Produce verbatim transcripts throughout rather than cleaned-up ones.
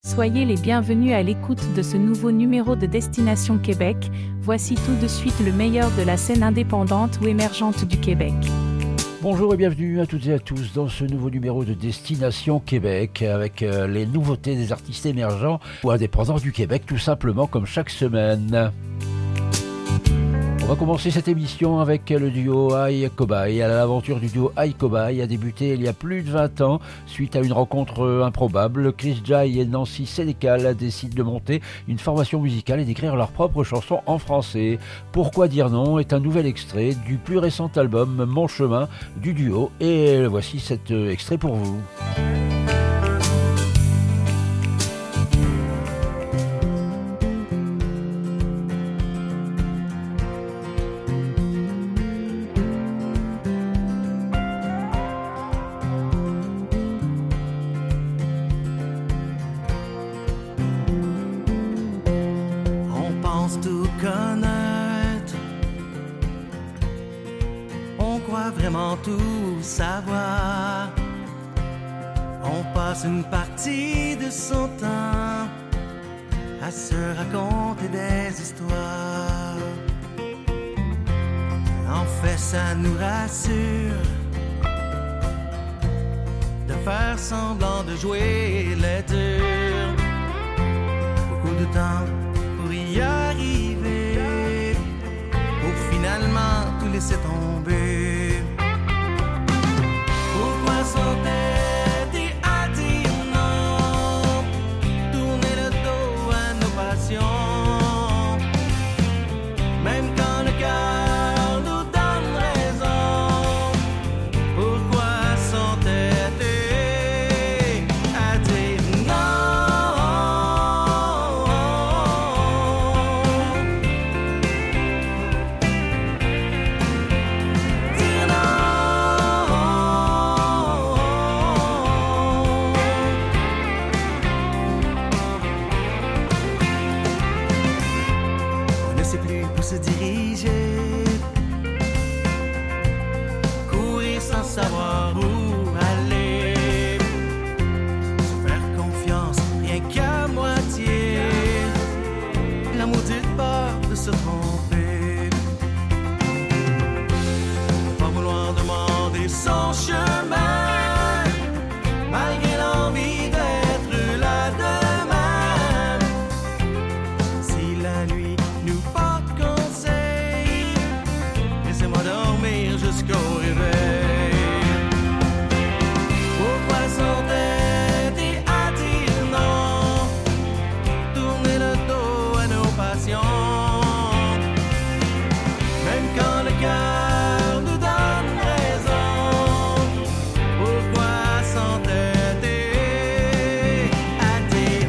Soyez les bienvenus à l'écoute de ce nouveau numéro de Destination Québec. Voici tout de suite le meilleur de la scène indépendante ou émergente du Québec. Bonjour et bienvenue à toutes et à tous dans ce nouveau numéro de Destination Québec avec euh, les nouveautés des artistes émergents ou indépendants du Québec, tout simplement comme chaque semaine. On va commencer cette émission avec le duo Aïe Cobaye. L'aventure du duo Aïe Cobaye a débuté il y a plus de vingt ans suite à une rencontre improbable. Chris Jai et Nancy Sénécal décident de monter une formation musicale et d'écrire leurs propres chansons en français. Pourquoi dire non est un nouvel extrait du plus récent album Mon Chemin du duo et voici cet extrait pour vous. Tout savoir, on passe une partie de son temps à se raconter des histoires. En fait, ça nous rassure de faire semblant de jouer les durs. Beaucoup de temps pour y arriver, pour finalement tout laisser tomber. S'entêter à dire non, tourner le dos à nos passions, même quand le cœur nous donne raison. Pourquoi s'entêter à dire Dire non. Se diriger, courir sans savoir où aller, se faire confiance rien qu'à moitié, la maudite peur de se tromper, ne pas vouloir demander son chemin, malgré l'envie d'être là demain. Si la nuit nous porte dormir jusqu'au réveil. Pourquoi s'entêter à dire non, tourner le dos à nos passions, même quand le cœur nous donne raison. Pourquoi s'entêter à dire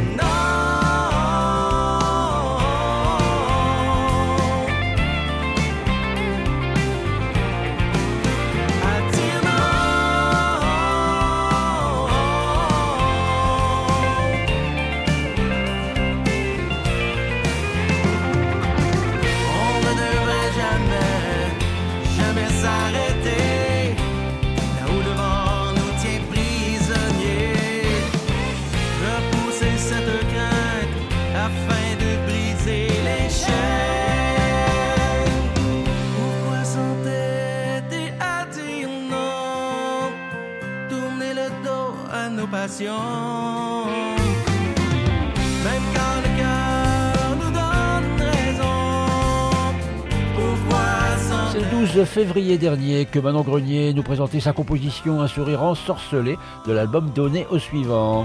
même quand le cœur nous donne raison. Pourquoi s'en... C'est le douze février dernier que Manon Grenier nous présentait sa composition Un sourire ensorcelé de l'album donné au suivant.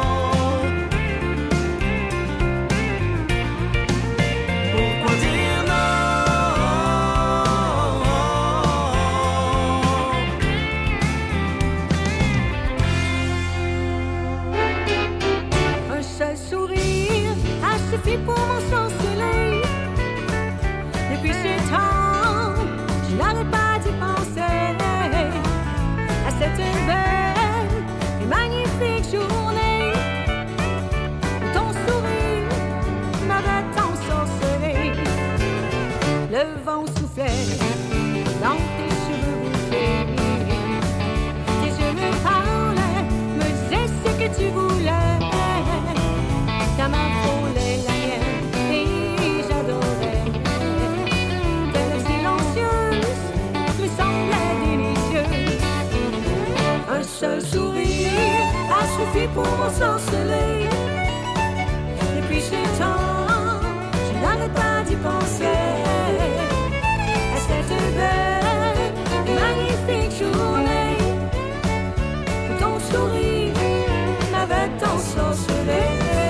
Pour m'ensorceler. Depuis ce temps, je n'arrête pas d'y penser à cette belle et magnifique journée où ton sourire m'avait ensorcelé. Le vent soufflait dans tes cheveux bouclés, tes yeux me parlaient, me disaient ce que tu voulais. pour m'ensorceler. Depuis ce temps, je n'arrête pas d'y penser à cette belle et magnifique journée où ton sourire m'avait ensorcelé.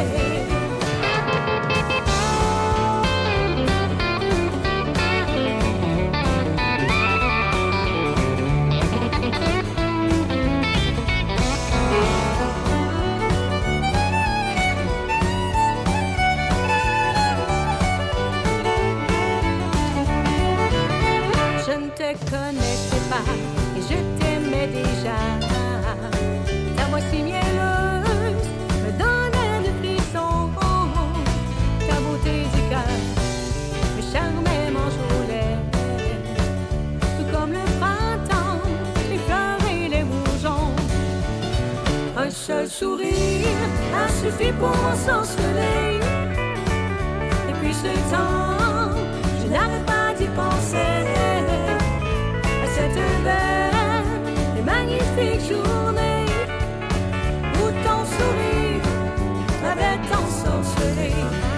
Connaissais pas et je t'aimais déjà. Ta voix si mielleuse me donnait des frissons. Ta beauté du cœur me charmait, m'enjôlait. Tout comme le printemps, les fleurs et les bourgeons. Un seul sourire a suffi pour m'ensorceler. Depuis ce temps, je n'arrête pas d'y penser. Cette belle et magnifique journée où ton sourire m'avait ensorcelé.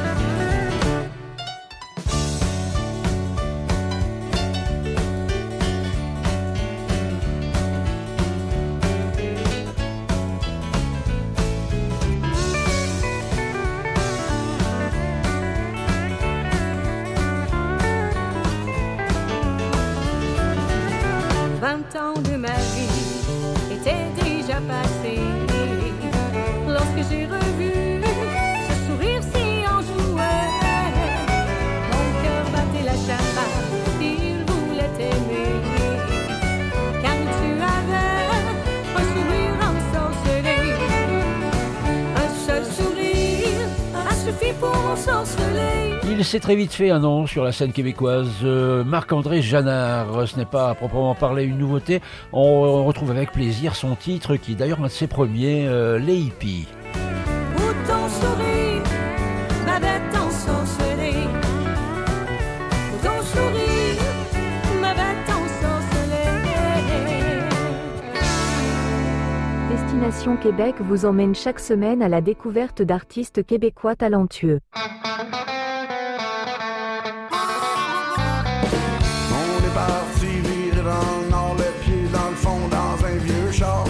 Vingt ans de ma vie étaient déjà passés lorsque j'ai revu ce sourire si enjoué. Mon cœur battait la chamade, il voulait t'aimer, car tu avais un sourire ensorcelé. Un seul sourire a suffi pour m'ensorceler. Il s'est très vite fait un nom sur la scène québécoise. Euh, Marc-André Janard, ce n'est pas à proprement parler une nouveauté. On, on retrouve avec plaisir son titre qui est d'ailleurs un de ses premiers, euh, Les Hippies. Où ton sourire m'avait ensorcelé. Où ton sourire m'avait ensorcelé. Destination Québec vous emmène chaque semaine à la découverte d'artistes québécois talentueux. Parti virer dans le nord, les pieds dans le fond, dans un vieux char,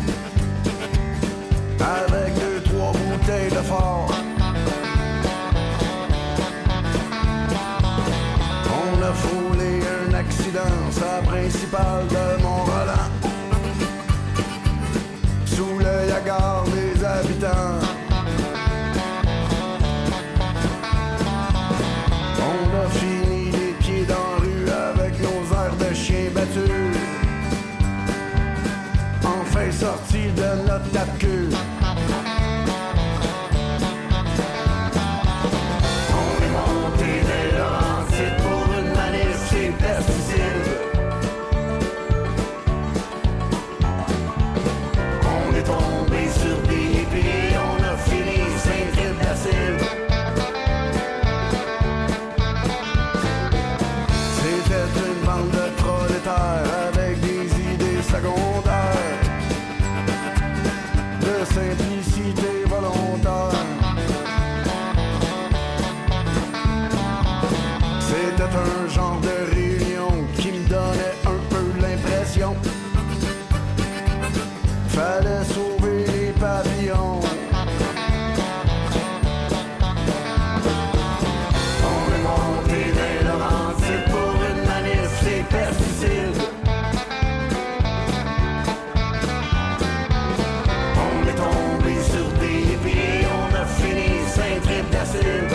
avec deux, trois bouteilles de fort. On a frôlé un accident, sa principale de Mont-Roland, sous l'œil hagard des habitants. On a fini les pieds dans la rue avec nos airs de chiens battus, enfin sortis de notre tape-queue. On est monté des Laurentides pour une manif, c'est pesticides. On est tombé sur des hippies, on a fini cinq litres d'acide. C'était une bande de prolétaires avec des idées secondaires, de simplicité volontaire. C'était un genre de réunion qui me donnait un peu l'impression fallait sauver les papillons. On est monté des Laurentides pour une manif, c'est pesticides. On est tombé sur des hippies, on a fini cinq litres d'acide.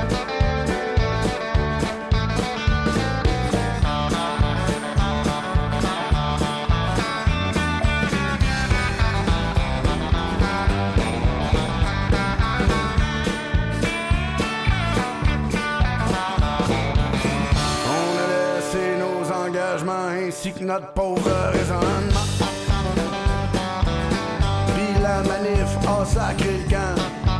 Ainsi que notre pauvre raisonnement. Puis la manif a sacré le camp.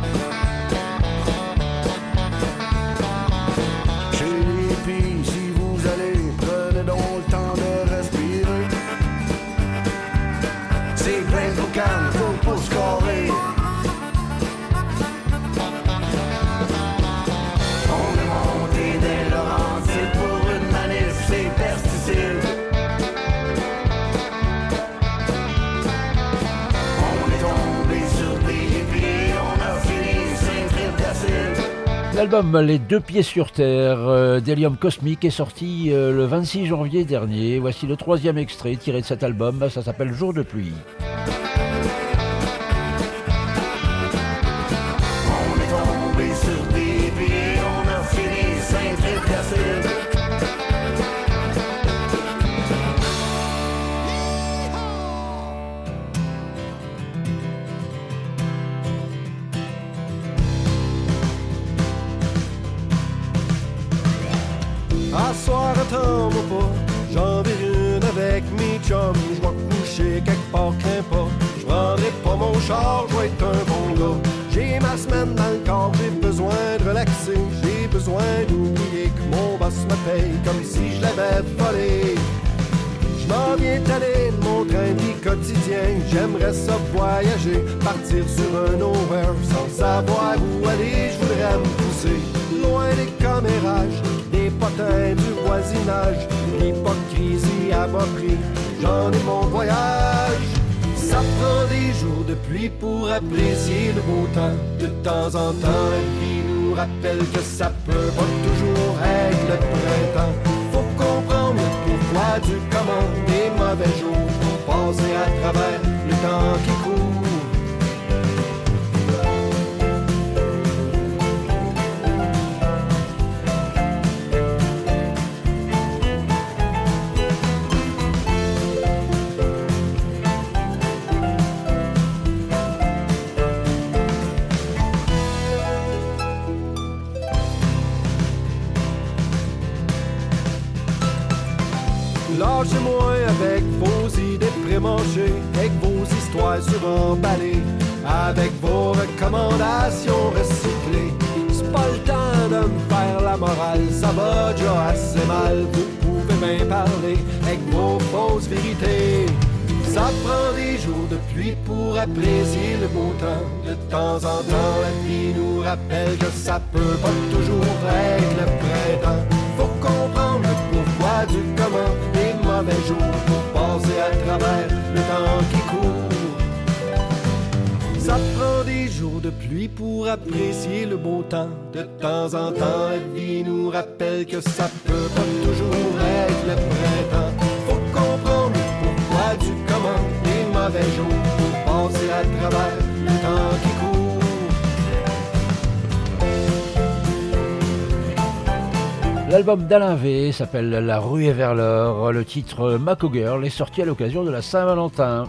Chez les hippies, si vous allez, prenez donc le temps de respirer. C'est plein de boucan, faut pas se carrer. L'album Les Deux Pieds sur Terre euh, d'Hélium Cosmique est sorti euh, le vingt-six janvier dernier. Voici le troisième extrait tiré de cet album, ça s'appelle Jour de pluie. On est tombé sur des pieds, on a fini Saint-Trépiacide. À soir, attends-moi pas, j'en vais une avec mes chums. Je vais coucher quelque part, crains pas. Je prendrai pas mon char, je vais être un bon gars. J'ai ma semaine dans le corps, j'ai besoin de relaxer. J'ai besoin d'oublier que mon boss me paye comme si je l'avais volé. Je m'en viens t'aller de mon train de vie quotidien. J'aimerais ça voyager, partir sur un nowhere sans savoir où aller. Je voudrais me pousser loin des commérages, des potins du voisinage. L'hypocrisie à bas prix, j'en ai mon voyage. Ça prend des jours de pluie pour apprécier le beau temps. De temps en temps, la vie nous rappelle que ça peut pas toujours être le printemps. Faut comprendre le pourquoi du comment des mauvais jours pour passer à travers le temps qui court. Lâchez-moi avec vos idées prémanchées, avec vos histoires suremballées, avec vos recommandations recyclées. C'est pas le temps de me faire la morale, ça va déjà assez mal. Vous pouvez bien parler avec vos fausses vérités. Ça prend des jours de pluie pour apprécier le beau temps. De temps en temps, la vie nous rappelle que ça peut pas toujours être le printemps. Faut comprendre le pourquoi du comment des mauvais jours pour passer à travers le temps qui court. Ça prend des jours de pluie pour apprécier le beau temps. De temps en temps, la vie nous rappelle que ça peut pas toujours être le printemps. Faut comprendre le pourquoi du comment des mauvais jours pour passer à travers le temps qui court. L'album d'Alain V s'appelle La ruée vers l'or. Le titre Mako Girl est sorti à l'occasion de la Saint-Valentin.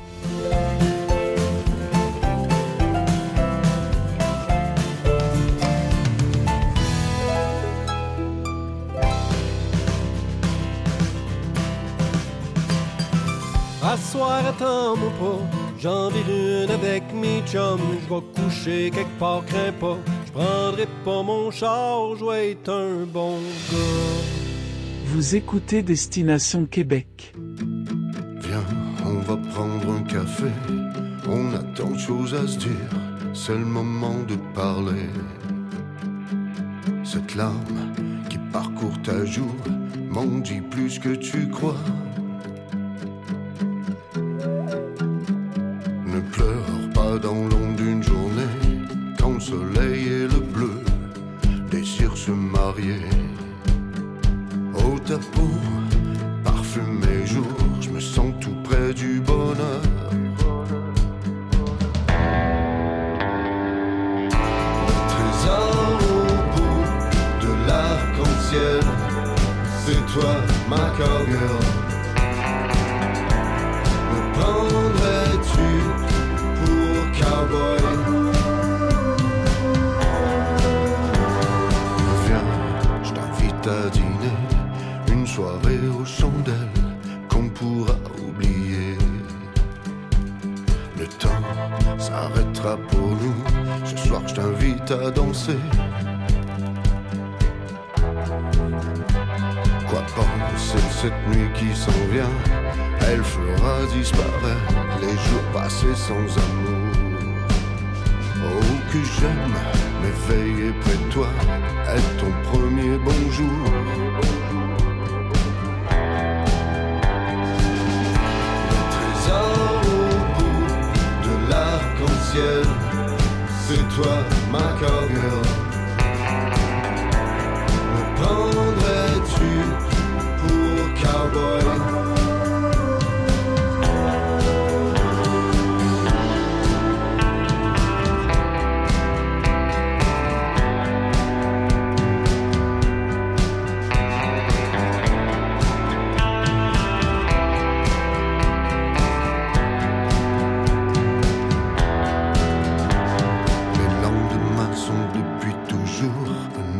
À soir, attends-moi pas, j'en vais une avec mes chums. Je vais coucher quelque part, crains pas. Je prendrai pas mon char, je vais être un bon gars. Vous écoutez Destination Québec. Viens, on va prendre un café. On a tant de choses à se dire. C'est le moment de parler. Cette larme qui parcourt ta joue m'en dit plus que tu crois. Ne pleure pas dans l'ombre d'une journée, quand le soleil et le bleu désirent se marier. Oh ta peau, parfume mes jours, je me sens tout près du bonheur. Le trésor au bout de l'arc-en-ciel, c'est toi ma cowgirl. Me prendrais-tu cowboy? Viens, je t'invite à dîner, une soirée aux chandelles qu'on pourra oublier. Le temps s'arrêtera pour nous, ce soir je t'invite à danser. Quoi penser de cette nuit qui s'en vient? Elle fera disparaître les jours passés sans amour. Oh que j'aime m'éveiller près de toi, être ton premier bonjour. Le trésor au bout de l'arc-en-ciel, c'est toi ma cowgirl.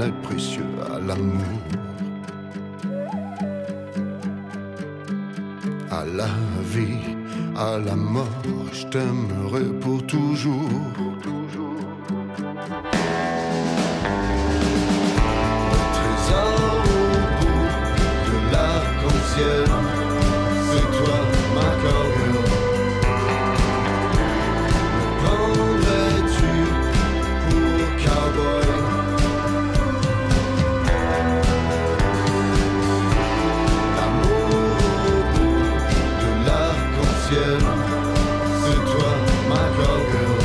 est précieux à l'amour. À la vie, à la mort, je t'aimerai pour toujours. Trésor au bout de l'arc-en-ciel, c'est toi ma cowgirl. Me prendrais-tu pour cowboy? L'amour au bout de l'arc-en-ciel, c'est toi ma cowgirl.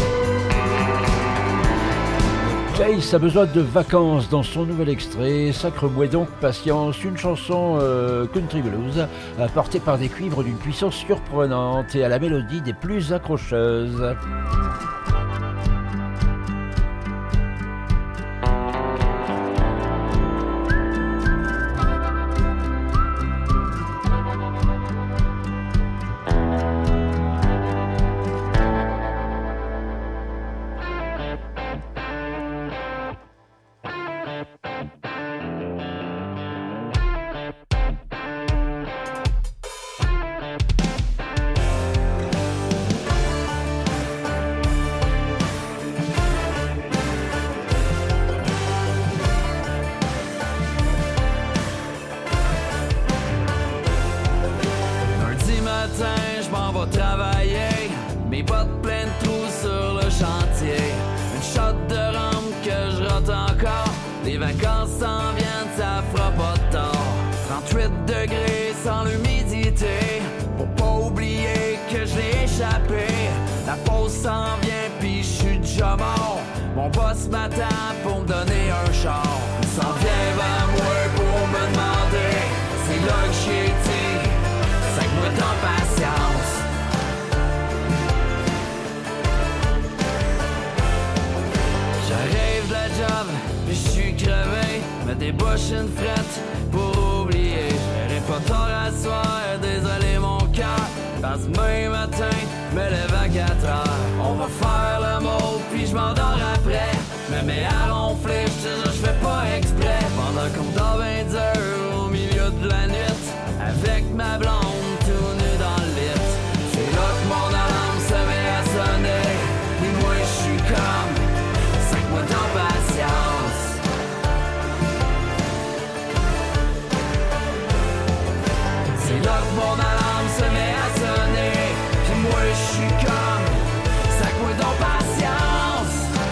Chase a besoin de vacances dans son nouvel extrait. Sacre-moi donc patience, une chanson euh, country blues euh, portée par des cuivres d'une puissance surprenante et à la mélodie des plus accrocheuses. Je m'en vais travailler, mes bottes pleines de trous sur le chantier. Une shot de rhum que je rate encore. Les vacances s'en viennent, ça fera pas de tort. trente-huit degrés sans l'humidité, pour pas oublier que je l'ai échappé. La pause s'en vient pis je suis déjà mort. Mon boss m'attend pour me donner un char. Il s'en vient vers moi pour me demander c'est là que j'ai été. Sac-moi ton patience. J'arrive de la job, puis je suis crevé. Me débouche une frette pour oublier. J'irai pas tard à soir, désolé mon cœur. Parce que demain matin, me lève à quatre heures. On va faire le mot, puis je m'endors après. Me mets à ronfler, je je fais pas exprès. Pendant qu'on dort ben dur au milieu de la nuit, avec ma blonde tout nu dans le lit. C'est là que mon alarme se met à sonner. Et moi je suis comme sac-moi ton patience. C'est là que mon alarme se met à sonner. Puis moi je suis comme sac-moi ton patience.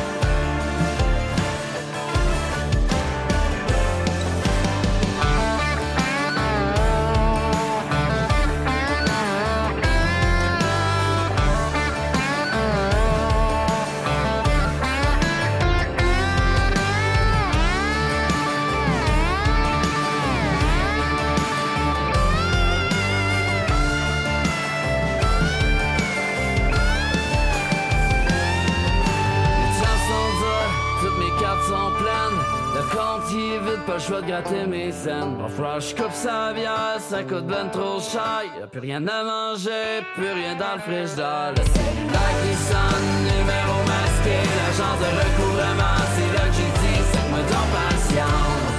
Pas le choix de gratter mes scènes. Va falloir que je coupe sa bière, ça coûte ben trop cher. Y'a plus rien à manger, plus rien dans le frigidaire. Le cellulaire qui sonne, numéro masqué. L'agence de recouvrement, c'est là que j'ai dit sac-moi ton patience.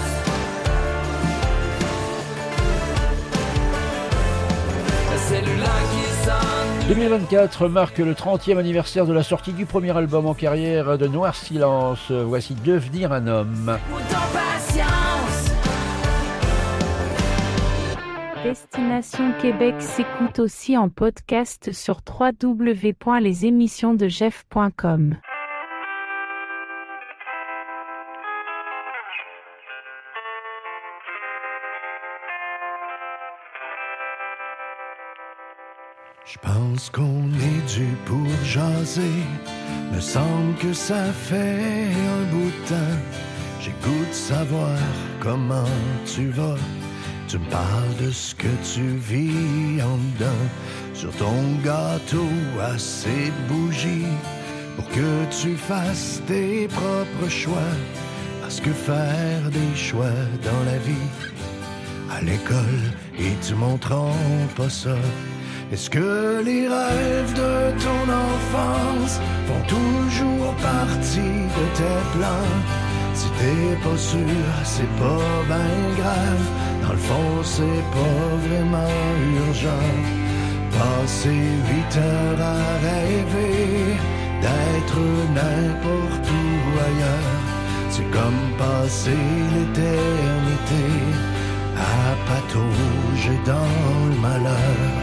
Le cellulaire qui sonne. deux mille vingt-quatre marque le trentième anniversaire de la sortie du premier album en carrière de Noir Silence. Voici Devenir un homme. Destination Québec s'écoute aussi en podcast sur w w w point les émissions de jeff point com. Je pense qu'on est dû pour jaser. Me semble que ça fait un bout de temps. J'ai goût de savoir comment tu vas. Tu me parles de ce que tu vis en dedans. Sur ton gâteau à ces bougies, pour que tu fasses tes propres choix. Parce que faire des choix dans la vie, à l'école, ils te montreront pas ça. Est-ce que les rêves de ton enfance font toujours partie de tes plans? Si t'es pas sûr, c'est pas ben grave. Dans le fond, c'est pas vraiment urgent. Passer huit heures à rêver d'être n'importe où ailleurs, c'est comme passer l'éternité à patauger dans le malheur.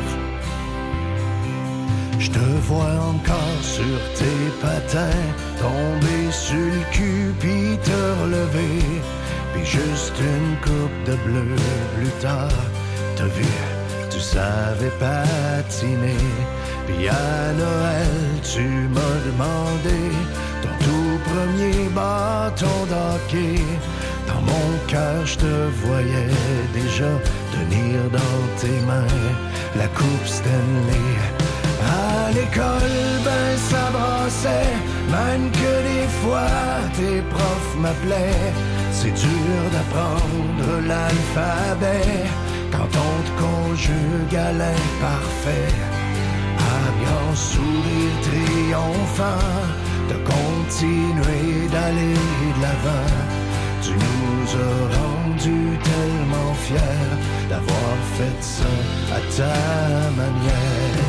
Je te vois encore sur tes patins, tomber sur le cul pis te relever, pis juste une coupe de bleu plus tard, t'as vu, tu savais patiner. Pis à Noël, tu m'as demandé ton tout premier bâton d'hockey. Dans mon cœur, je te voyais déjà tenir dans tes mains la coupe Stanley. À l'école, ben ça brassait, même que des fois tes profs m'appelaient. C'est dur d'apprendre l'alphabet quand on te conjugue à l'imparfait. À grand sourire triomphant, de continuer d'aller de l'avant. Tu nous as rendus tellement fiers d'avoir fait ça à ta manière.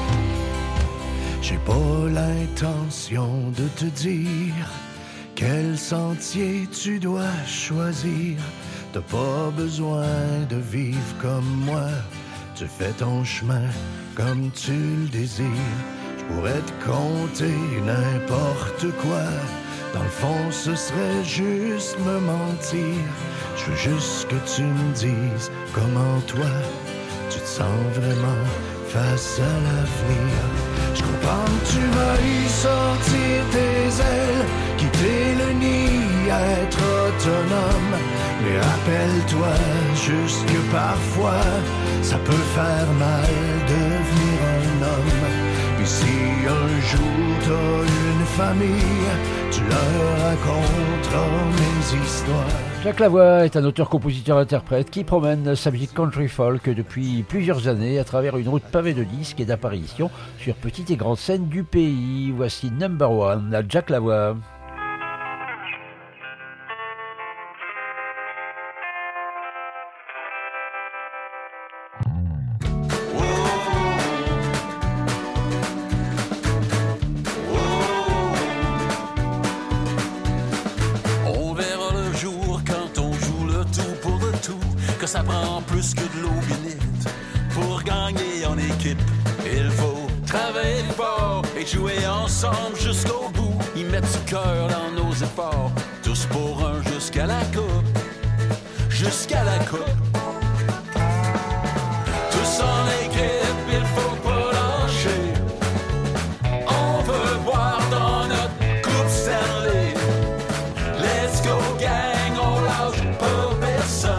J'ai pas l'intention de te dire quel sentier tu dois choisir. T'as pas besoin de vivre comme moi. Tu fais ton chemin comme tu le désires. Je pourrais te conter n'importe quoi. Dans le fond, ce serait juste me mentir. Je veux juste que tu me dises comment toi tu te sens vraiment face à l'avenir. Je comprends que tu veuilles sortir tes ailes, quitter le nid, être autonome. Mais rappelle-toi juste que parfois ça peut faire mal devenir un homme. Puis si un jour t'as une famille, tu leur raconteras mes histoires. Jacques Lavoie est un auteur-compositeur-interprète qui promène sa musique country folk depuis plusieurs années à travers une route pavée de disques et d'apparitions sur petites et grandes scènes du pays. Voici Number One à Jacques Lavoie. Que ça prend plus que de l'eau bénite. Pour gagner en équipe, il faut travailler fort et jouer ensemble jusqu'au bout. Y mettre du cœur dans nos efforts, tous pour un jusqu'à la coupe, jusqu'à la coupe. Tous en équipe, il faut pas lâcher. On veut boire dans notre coupe Stanley. Let's go gang, on lâche pas personne.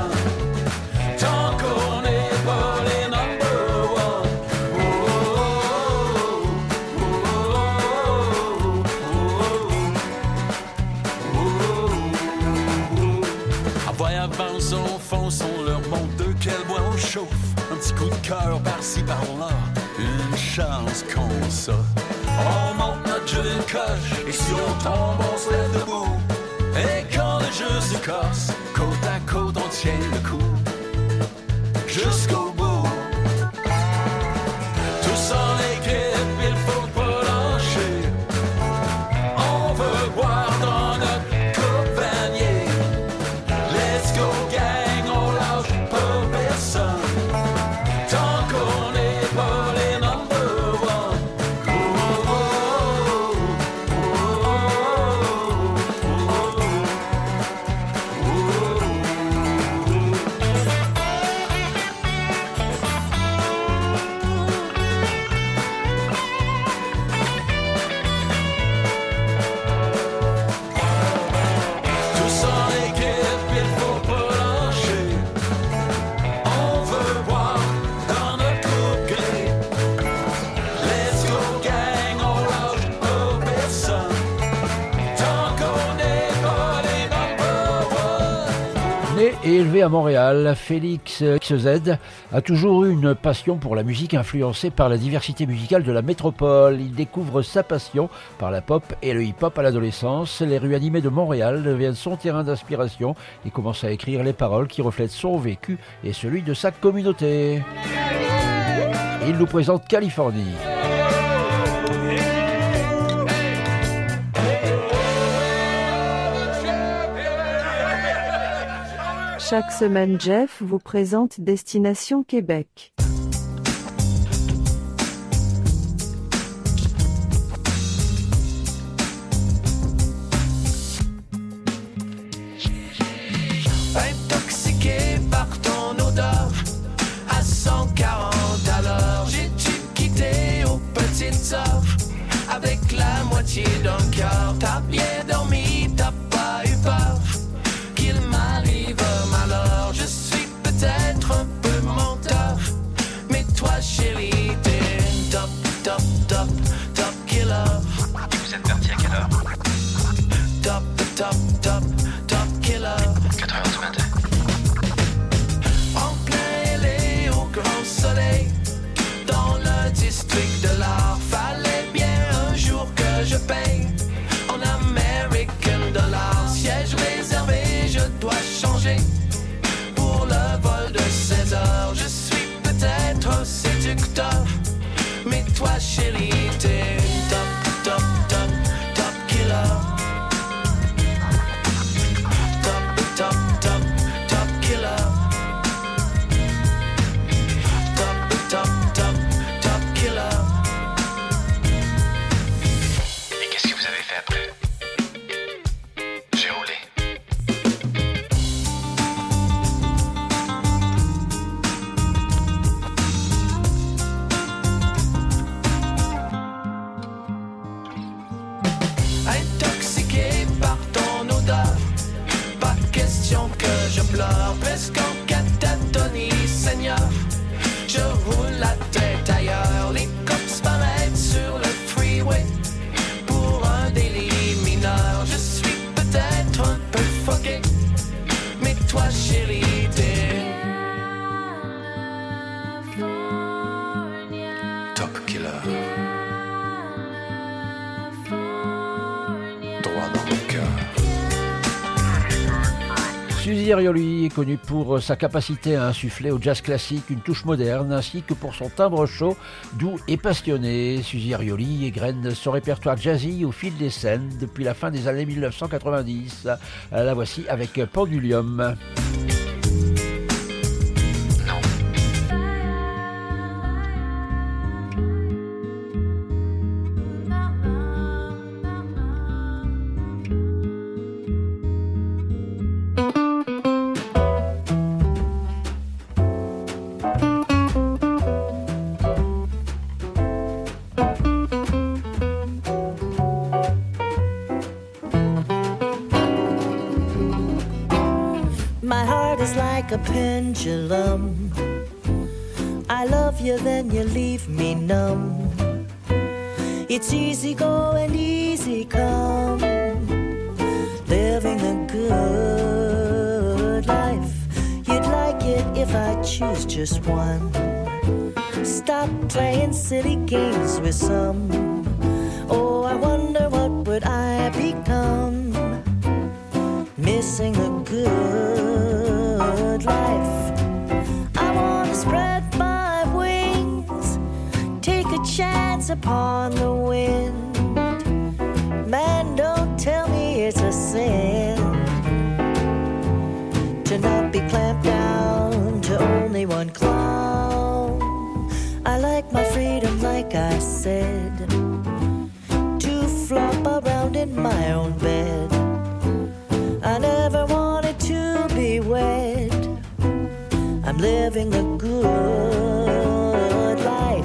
Au fond, on leur montre de quel bois on chauffe. Un petit coup de cœur par-ci par-là, une chance qu'on ça. On monte notre jeu d'une coche, et si on tombe, on se lève debout. Et quand le jeu se casse, côte à côte, on tient le coup. Jusqu'au bout. Tous en équipe, il faut pas lâcher. On veut boire dans notre coupe vanier. Let's go gang, on lâche pas personne. Tant qu'on n'est pas les number one. Oh, oh, oh, oh, oh, oh, oh, oh. Né et élevé à Montréal, Félix X Z a toujours eu une passion pour la musique influencée par la diversité musicale de la métropole. Il découvre sa passion par la pop et le hip-hop à l'adolescence. Les rues animées de Montréal deviennent son terrain d'inspiration. Il commence à écrire les paroles qui reflètent son vécu et celui de sa communauté. Il nous présente Californie. Chaque semaine, Jeff vous présente Destination Québec. Intoxiqué par ton odeur, à cent quarante à l'heure, j'ai dû quitter aux petites heures, avec la moitié d'un cœur. T'as bien dormi, t'as pas eu peur qu'il m'arrive malheur. Je suis peut-être un peu menteur, mais toi chérie t'es top, top, top, top killer. Et vous êtes parti à quelle heure? Top, top, top, top killer. quatre heures du matin. En plein L A au grand soleil, dans le district de l'art, fallait bien un jour que je paye en American Dollar. Siège réservé, je dois changer pour le vol de seize heures. Je suis peut-être un séducteur, mais toi chérie t'es top, top, top, top killer. Top, top, top, top killer. Top, top, top, top killer. Et qu'est-ce que vous avez fait après? J'ai roulé. Intoxiqué par ton odeur, pas question que je pleure, presque en catatonie, Seigneur. Je roule la tête ailleurs, les cops m'arrêtent sur le freeway pour un délit mineur. Je suis peut-être un peu foqué, mais toi chérie t'es Top killer. Droit dans le cœur. Suzy Arioli est connue pour sa capacité à insuffler au jazz classique une touche moderne, ainsi que pour son timbre chaud, doux et passionné. Suzy Arioli égrène son répertoire jazzy au fil des scènes depuis la fin des années mille neuf cent quatre-vingt-dix. La voici avec Pendulium. My heart is like a pendulum. I love you, then you leave me numb. It's easy go and easy come, living a good life. You'd like it if I choose just one. Stop playing silly games with some. Oh, I wonder what would I become, missing a good life. I wanna spread my wings, take a chance upon the wind. Man, don't tell me it's a sin to not be clamped down to only one clown. I like my freedom, like I said, to flop around in my own bed. I never wanted to be wed. I'm living a good life.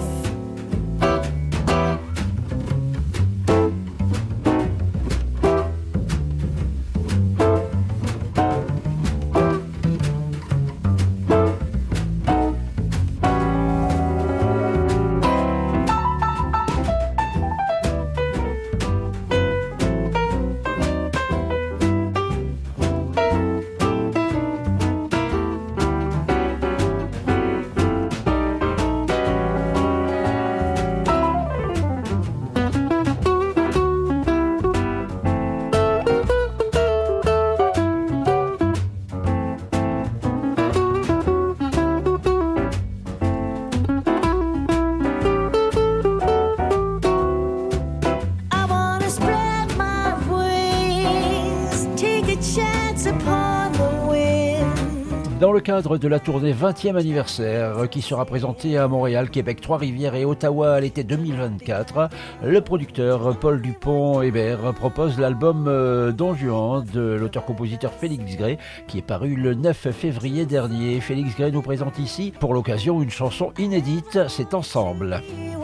beats upon the wind. Dans le cadre de la tournée vingtième anniversaire qui sera présentée à Montréal, Québec, Trois-Rivières et Ottawa à l'été deux mille vingt-quatre, le producteur Paul Dupont-Hébert propose l'album euh, Don Juan de l'auteur-compositeur Félix Gray qui est paru le neuf février dernier. Félix Gray nous présente ici pour l'occasion une chanson inédite, c'est Ensemble.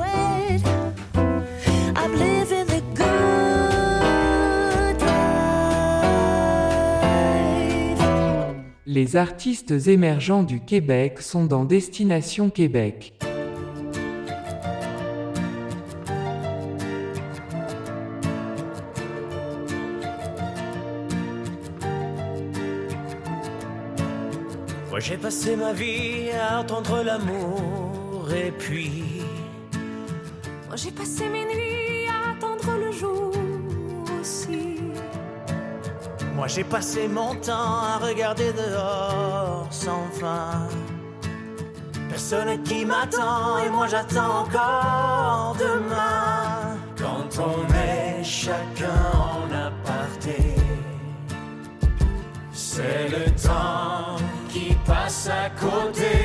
I'm living the good life. Les artistes émergents du Québec sont dans Destination Québec. Moi j'ai passé ma vie à attendre l'amour et puis Moi j'ai passé mes nuits à attendre le jour aussi. moi j'ai passé mon temps à regarder dehors sans fin. Personne qui m'attend et moi j'attends encore demain. Quand on est chacun en aparté, c'est le temps qui passe à côté.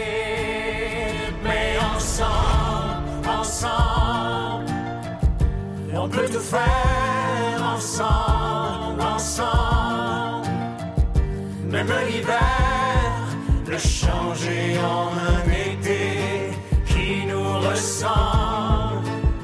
Mais ensemble, ensemble, on peut tout faire ensemble, ensemble. Même l'hiver, le changer en un été qui nous ressemble.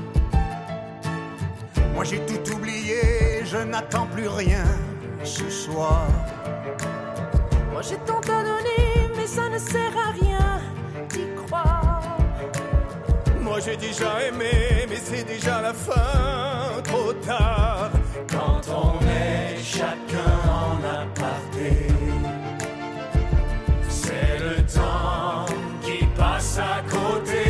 Moi j'ai tout oublié, je n'attends plus rien ce soir. Moi j'ai tant à donner, mais ça ne sert à rien d'y croire. Moi j'ai déjà aimé, mais c'est déjà la fin, trop tard. Quand on est chacun en aparté, c'est le temps qui passe à côté.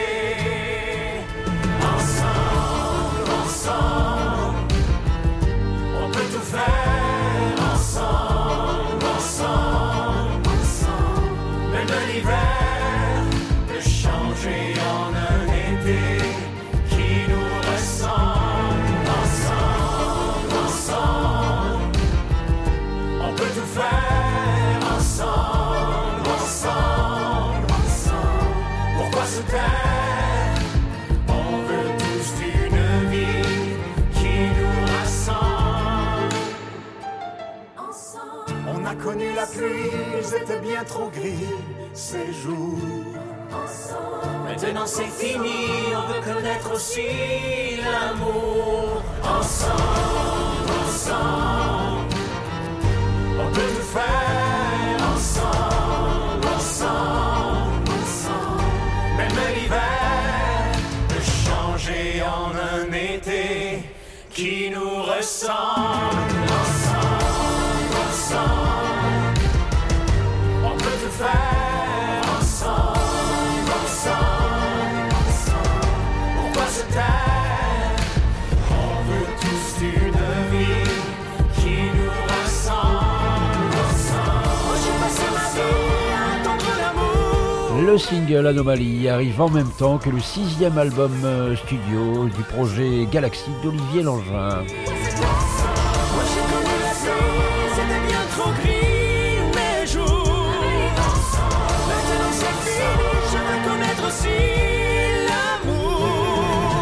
Ensemble, ensemble, on peut tout faire ensemble, ensemble, ensemble. Même l'hiver peut changer en un été qui nous ressemble. Ensemble, ensemble, on peut tout faire ensemble, ensemble, ensemble. Pourquoi se taire? On veut tous une vie qui nous rassemble. Ensemble. On a connu la pluie, ils étaient bien trop gris ces jours. Maintenant c'est fini, on veut connaître aussi l'amour. Ensemble, ensemble, on peut tout faire ensemble, ensemble, ensemble. Même l'hiver peut changer en un été qui nous ressemble. Ensemble, ensemble, on peut tout faire ensemble, ensemble, ensemble. Pourquoi se taire? On veut tous une vie qui nous rassemble, ensemble. Moi j'ai passé ma vie à attendre l'amour. Le single Anomalie arrive en même temps que le sixième album euh, studio du projet Galaxy d'Olivier Langin. Moi j'ai connu la vie, c'était bien trop gris mes jours. Maintenant c'est fini, je veux connaître aussi l'amour.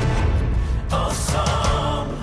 Ensemble.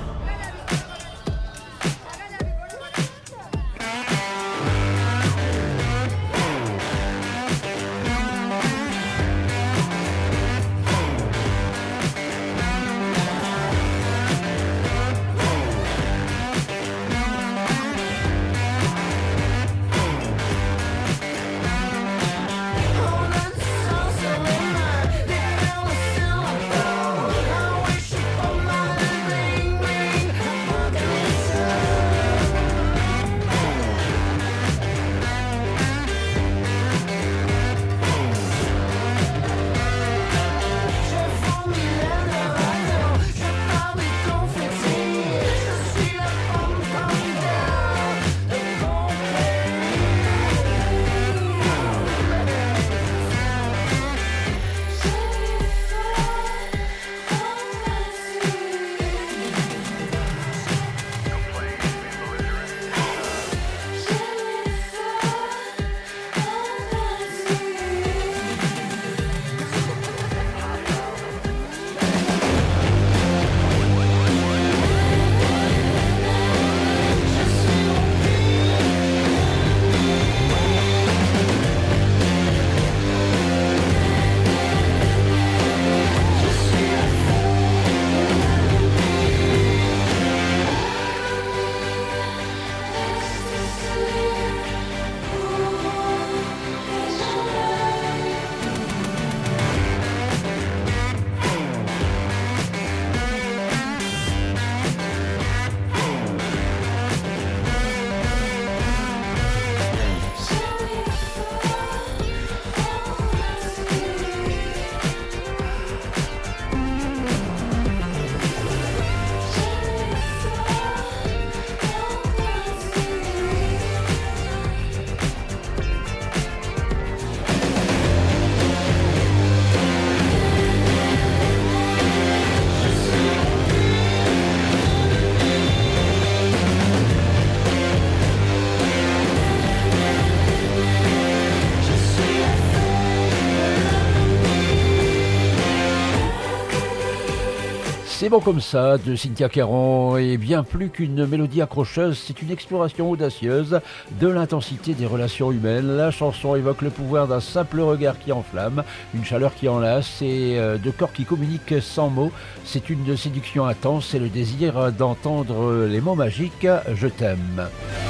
C'est bon comme ça de Cynthia Caron, et bien plus qu'une mélodie accrocheuse, c'est une exploration audacieuse de l'intensité des relations humaines. La chanson évoque le pouvoir d'un simple regard qui enflamme, une chaleur qui enlace et de corps qui communiquent sans mots. C'est une séduction intense et le désir d'entendre les mots magiques « Je t'aime ».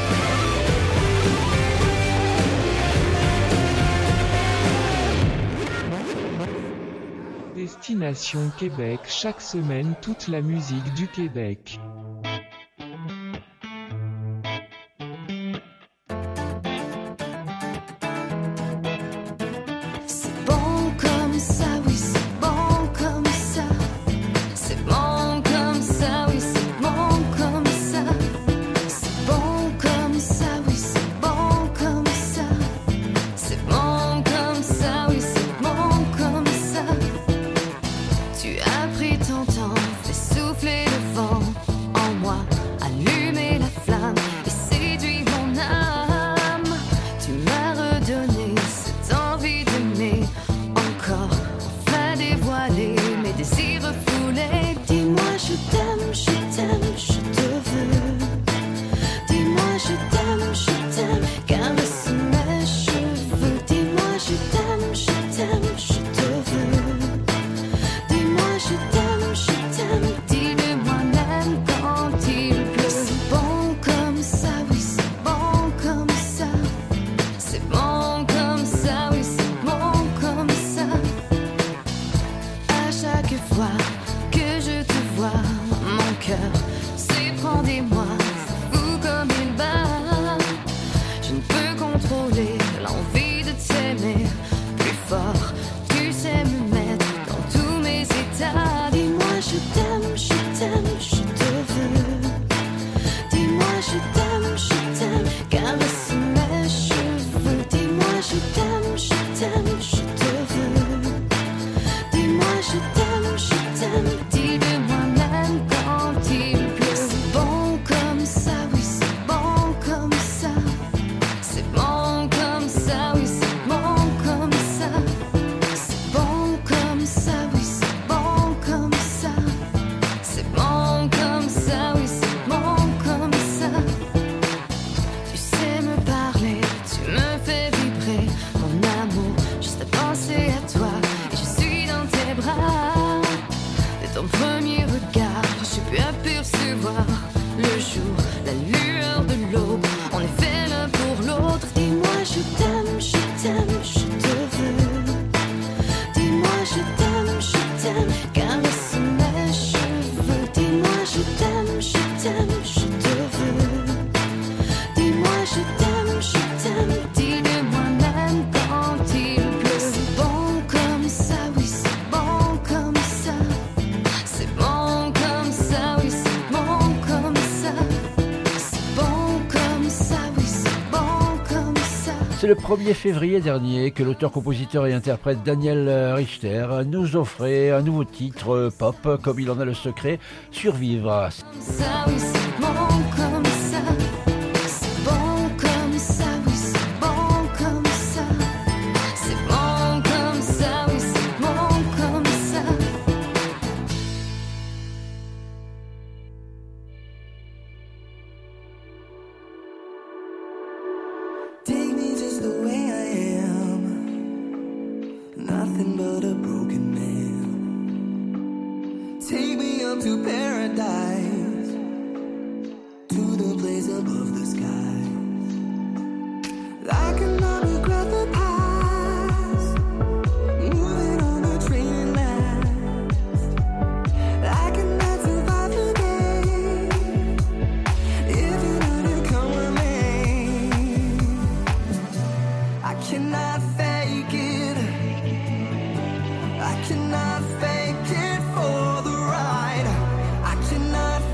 Destination Québec, chaque semaine toute la musique du Québec. C'est bon comme ça, oui c'est bon comme ça. C'est bon comme ça, oui c'est bon comme ça. C'est bon comme ça, oui c'est bon comme ça. C'est bon comme ça, oui c'est bon comme ça. Tu as pris ton temps, fait souffler le vent en moi, allumer la flamme et séduit mon âme. Tu m'as redonné cette envie d'aimer encore, enfin dévoiler mes désirs refoulés. Dis-moi je t'aime, je t'aime, je te veux. Dis-moi je t'aime, je t'aime, caresse mes cheveux. Dis-moi je t'aime, je t'aime, je te veux. Dis-moi je t'aime, je t'aime, dis-le-moi même quand il pleut. C'est bon comme ça, oui c'est bon comme ça. C'est bon comme ça, oui c'est bon comme ça. À chaque fois que je te vois, mon cœur s'éprend des moi, fou comme il bat. Je ne peux contrôler l'envie de t'aimer plus fort. Tu sais me mettre dans tous mes états. Dis-moi je t'aime, je t'aime, je te veux. Dis-moi je t'aime, je t'aime, caresse mes cheveux. Dis-moi je t'aime, je t'aime, je te veux. Dis-moi je t'aime, je t'aime, dis-le-moi même quand il pleut. C'est bon comme ça, oui c'est bon comme ça. C'est bon comme ça, oui c'est bon comme ça. C'est bon comme ça, oui c'est bon comme ça. C'est bon comme ça, oui c'est bon comme ça. Tu sais me parler, tu me fais vibrer mon amour, juste à penser à toi. Et je suis dans tes bras. De ton premier regard, j'ai pu apercevoir le jour, la lueur de l'aube. On est fait l'un pour l'autre. Dis-moi je t'aime, je t'aime, je te veux. Dis-moi je t'aime, je t'aime, caresse mes cheveux. Dis-moi je t'aime, je t'aime, je te veux. Dis-moi je t'aime, je t'aime, dis-le-moi même quand il pleut. C'est bon comme ça, oui c'est bon comme ça. C'est bon comme ça, oui c'est bon comme ça. C'est bon comme ça, oui c'est bon comme ça. C'est le premier février dernier que l'auteur, compositeur et interprète Daniel Richter nous offrait un nouveau titre pop, comme il en a le secret, Survivre. Ça, oui, c'est bon comme ça. C'est bon comme ça, oui, c'est bon comme ça. C'est bon comme ça, oui, c'est bon comme ça. Take me just the way I am, nothing but a broken man. Take me up to paradise, to the place above the skies. I cannot regret the past, moving on the train last. I cannot survive the day if you know to come with me. I cannot fake it, I cannot fake it for the ride. I cannot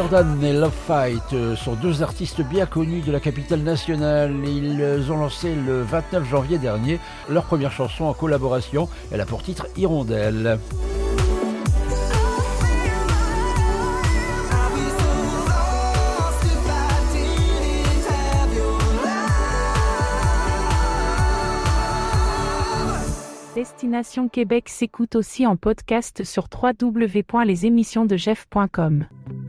Jordan et Love Fight sont deux artistes bien connus de la capitale nationale. Ils ont lancé le vingt-neuf janvier dernier leur première chanson en collaboration. Elle a pour titre Hirondelle. Destination Québec s'écoute aussi en podcast sur w w w point les émissions de jeff point com.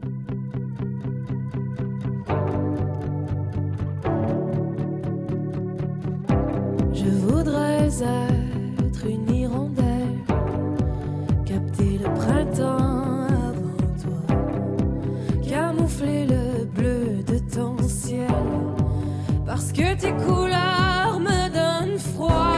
Je voudrais être une hirondelle, capter le printemps avant toi, camoufler le bleu de ton ciel, parce que tes couleurs me donnent froid.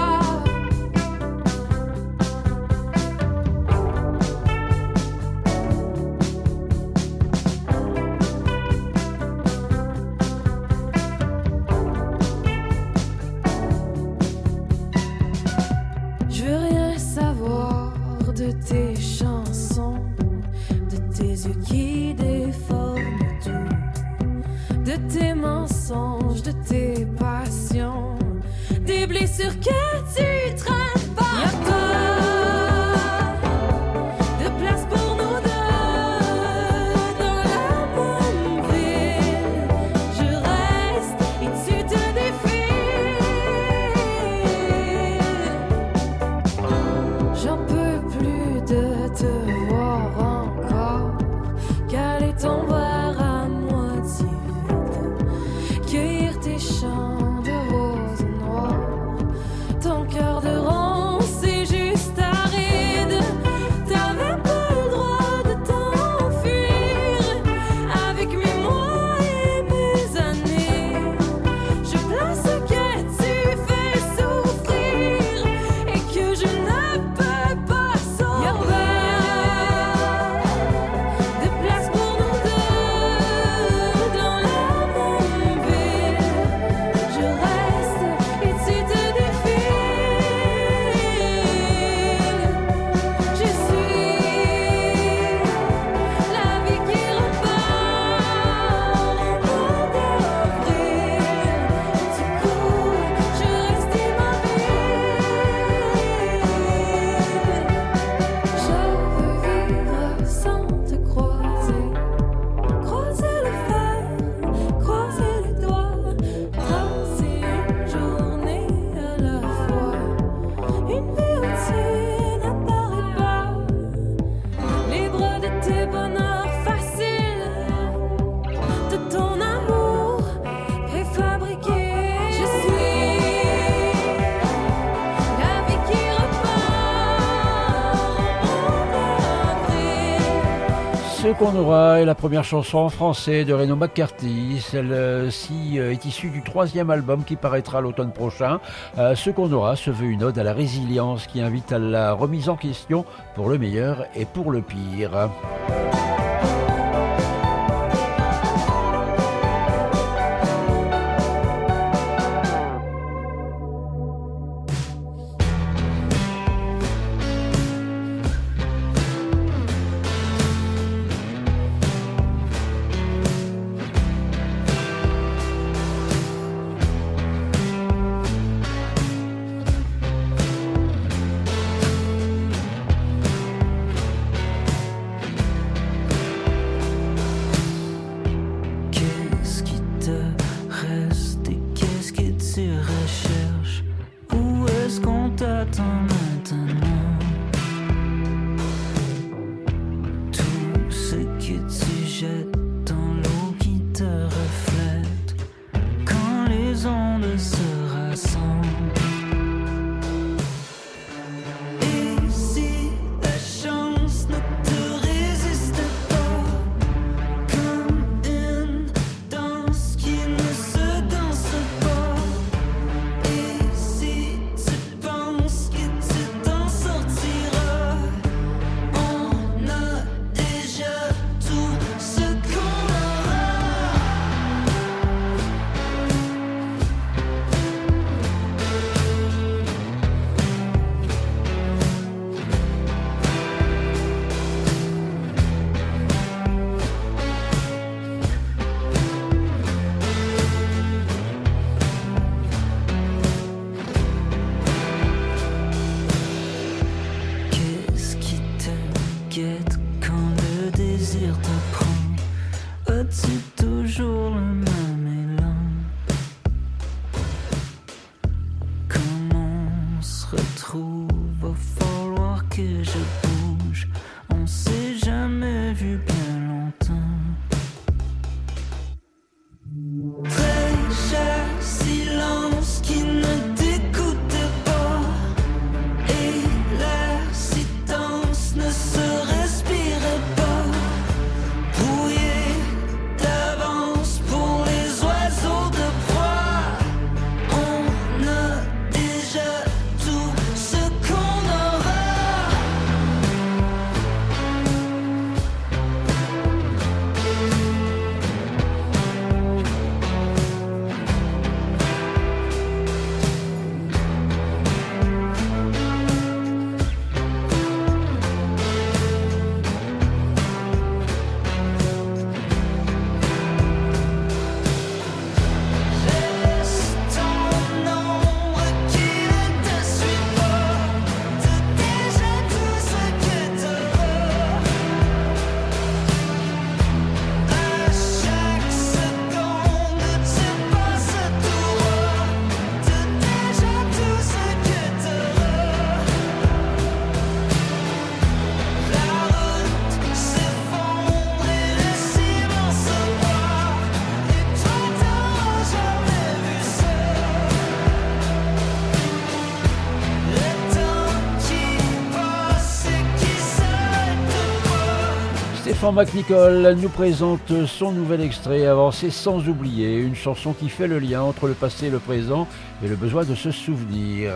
Tes chansons, de tes yeux qui déforment tout, de tes mensonges, de tes passions, des blessures que tu traînes pas. Y'a pas de place pour nous deux dans la même ville. Je reste et tu te défiles. J'en peux plus de te voir encore, caler ton verre à moitié vide, cueillir tes champs de roses noires, ton cœur de ronce c'est juste aride. T'avais pas le droit de t'enfuir avec mes mois et mes années. Je plains ce que tu fais souffrir et que je ne peux pas sauver. Y'a pas de place pour nous deux dans la même ville. Je reste et tu te défiles. Je suis la vie qui repart en point d'avril. Du coup, je reste immobile. Je veux vivre sans te croiser, croiser le fer, croiser les doigts, tracer une journée à la fois, une vie où tu n'apparais pas, libre de tes bonheurs faciles, de ton amour préfabriqué. Je suis la vie qui repart en avril. Ce qu'on aura est la première chanson en français de Reno McCarthy. Celle-ci est issue du troisième album qui paraîtra l'automne prochain. Euh, Ce qu'on aura se veut une ode à la résilience qui invite à la remise en question pour le meilleur et pour le pire. Je Stéphane McNichol nous présente son nouvel extrait Avancer sans oublier, une chanson qui fait le lien entre le passé et le présent et le besoin de se souvenir.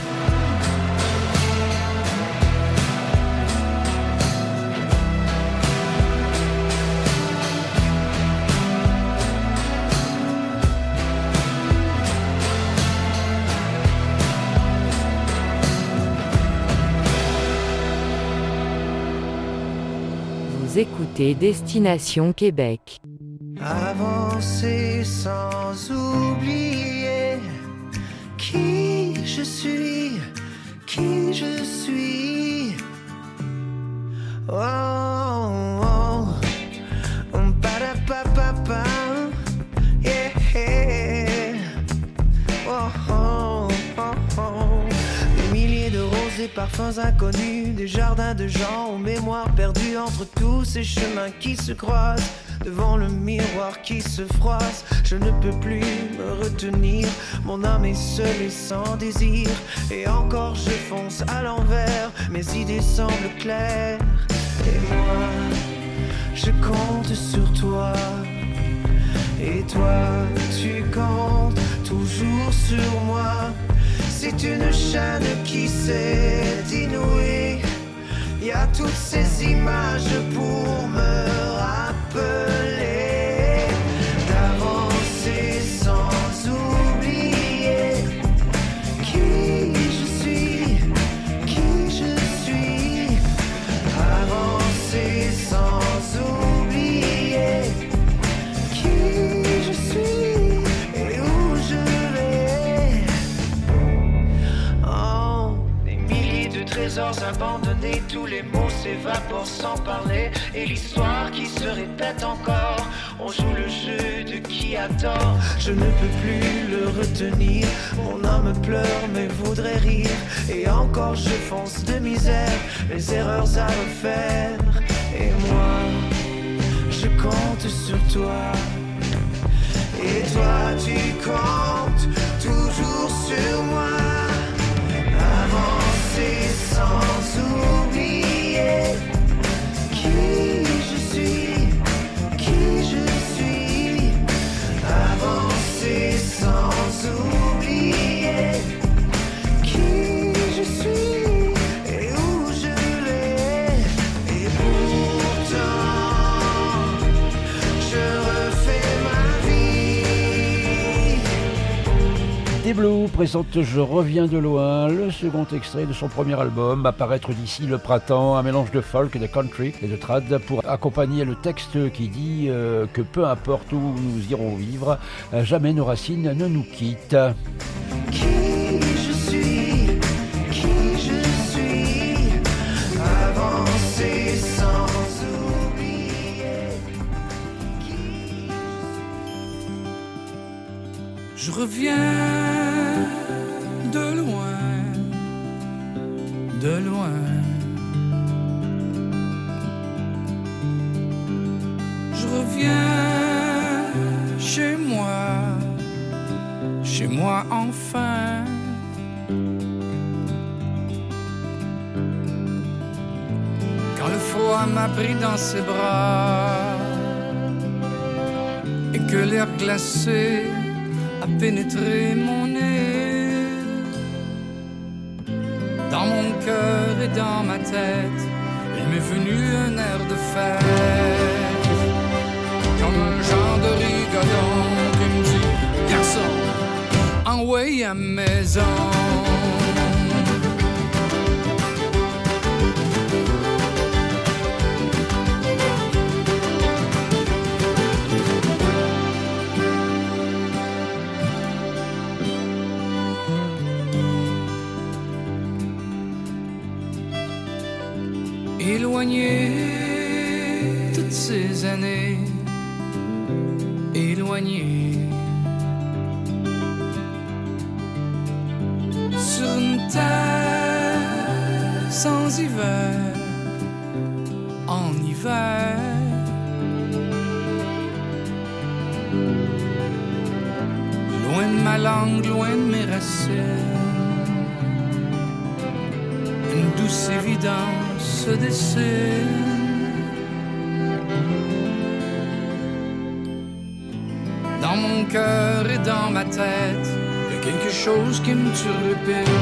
Écoutez Destination Québec. Avancer sans oublier qui je suis, qui je suis. Oh, oh, oh. Ba-da-ba-ba-ba. Yeah. Oh, oh, oh, oh. Des milliers de roses et parfums inconnus, des jardins de gens aux mémoires perdues entre tous ces chemins qui se croisent. Devant le miroir qui se froisse, je ne peux plus me retenir. Mon âme est seule et sans désir. Et encore je fonce à l'envers, mes idées semblent claires. Et moi, je compte sur toi. Et toi, tu comptes toujours sur moi. C'est une chaîne qui s'est inouïe. Y a toutes ces images pour me rappeler d'avancer sans oublier qui je suis, qui je suis. Avancer sans oublier qui je suis et où je vais. Oh, des milliers de trésors abandonnés, tous les mots s'évaporent sans parler. Et l'histoire qui se répète encore, on joue le jeu de qui a tort. Je ne peux plus le retenir, mon âme pleure mais voudrait rire. Et encore je fonce de misère, les erreurs à refaire. Et moi, je compte sur toi. Et toi tu comptes toujours sur moi. Avancer sans oublier qui je suis, qui je suis. Avancer sans oublier qui je suis et où je vais. Et pourtant, je refais ma vie. Des Blues présente Je reviens de loin, le second extrait de son premier album, à paraître d'ici le printemps, un mélange de folk, de country et de trad pour accompagner le texte qui dit euh, que peu importe où nous irons vivre, jamais nos racines ne nous quittent. Qui je suis, qui je suis, avancer sans oublier qui je reviens de loin, de loin. Je reviens chez moi, chez moi enfin. Quand le froid m'a pris dans ses bras et que l'air glacé a pénétré mon nez, dans mon cœur et dans ma tête, il m'est venu un air de fête, comme un genre de rigodon qui me dit: garçon, envoie à maison. Éloigné toutes ces années, éloigné sur une terre sans hiver, en hiver. Loin de ma langue, loin de mes racines, une douce évidence se dessine. mon cœur et dans ma tête, il y a quelque chose qui me turlupine.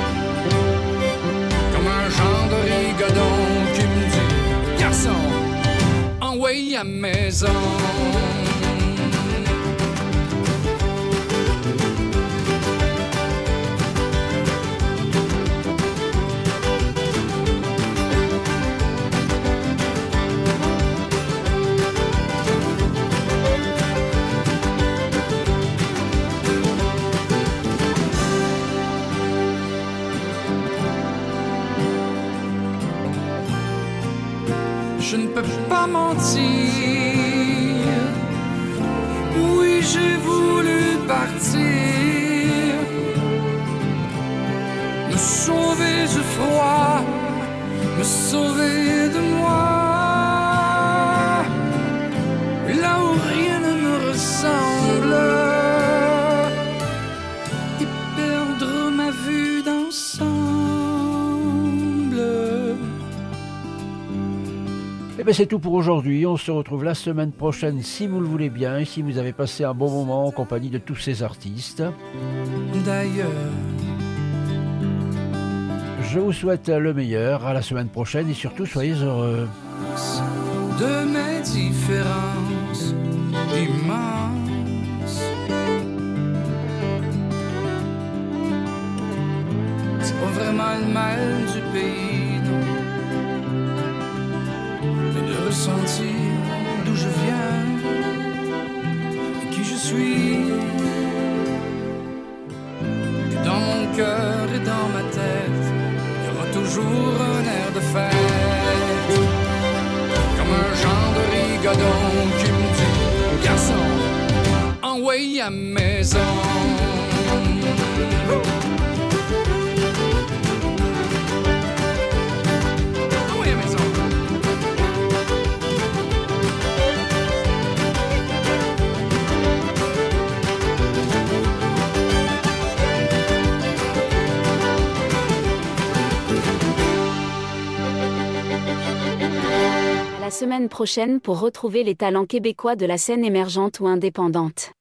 Comme un genre de rigodon qui me dit: garçon, envoie à maison. Je ne peux pas mentir. Oui, j'ai voulu partir, me sauver du froid, me sauver de moi, là où rien ne me ressemble, et perdre ma vue d'ensemble. Eh bien c'est tout pour aujourd'hui, on se retrouve la semaine prochaine si vous le voulez bien et si vous avez passé un bon moment en compagnie de tous ces artistes. D'ailleurs, je vous souhaite le meilleur, à la semaine prochaine et surtout soyez heureux. De mes différences immenses, c'est pas vraiment le mal du pays, non, mais de ressentir d'où je viens et qui je suis. Et dans mon cœur et dans ma tête, il y aura toujours un air de fête, comme un genre de rigodon qui me dit: garçon, envoie à maison. La semaine prochaine pour retrouver les talents québécois de la scène émergente ou indépendante.